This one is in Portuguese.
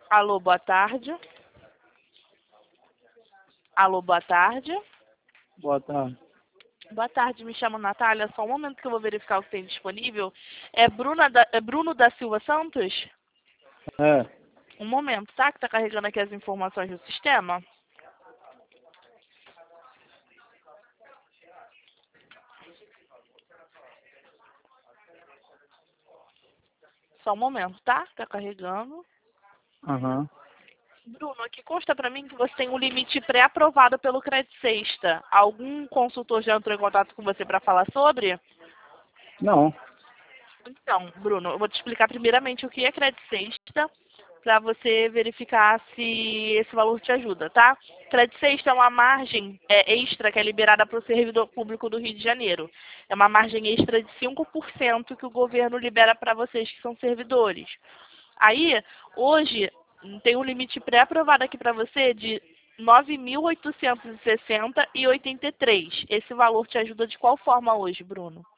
Alô, boa tarde. Alô, boa tarde. Boa tarde. Boa tarde, me chamo Natália. Só um momento que eu vou verificar o que tem disponível. É Bruno da Silva Santos? É, Um momento, tá? Que tá carregando aqui as informações do sistema. Só um momento, tá? Tá carregando. aham. Bruno, aqui consta pra mim que você tem um limite pré-aprovado pelo Credit Sexta. Algum consultor já entrou em contato com você para falar sobre? Não, Então, Bruno, eu vou te explicar primeiramente o que é Credit Sexta, para você verificar se esse valor te ajuda, tá? Credit Sexta é uma margem extra que é liberada para o servidor público do Rio de Janeiro. É uma margem extra de 5% que o governo libera para vocês que são servidores. Aí, hoje, tem um limite pré-aprovado aqui para você de R$ 9.860,83. Esse valor te ajuda de qual forma hoje, Bruno?